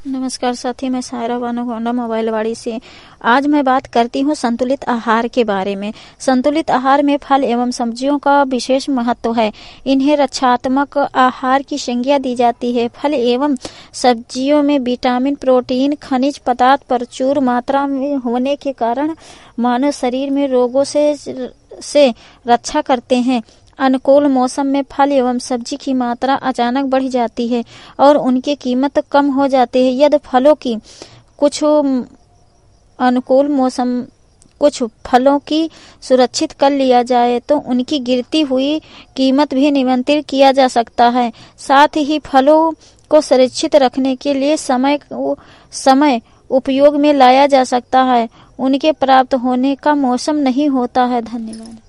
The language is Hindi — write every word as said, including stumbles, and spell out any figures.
नमस्कार साथी, मैं सायरा बानो गोंडा मोबाइलवाड़ी से। आज मैं बात करती हूँ संतुलित आहार के बारे में। संतुलित आहार में फल एवं सब्जियों का विशेष महत्व है। इन्हें रक्षात्मक आहार की संज्ञा दी जाती है। फल एवं सब्जियों में विटामिन, प्रोटीन, खनिज पदार्थ प्रचुर मात्रा में होने के कारण मानव शरीर में रोगों से से रक्षा करते हैं। अनुकूल मौसम में फल एवं सब्जी की मात्रा अचानक बढ़ जाती है और उनकी कीमत कम हो जाती है। यदि फलों की कुछ अनुकूल मौसम कुछ फलों की सुरक्षित कर लिया जाए तो उनकी गिरती हुई कीमत भी नियंत्रित किया जा सकता है। साथ ही फलों को सुरक्षित रखने के लिए समय समय उपयोग में लाया जा सकता है। उनके प्राप्त होने का मौसम नहीं होता है। धन्यवाद।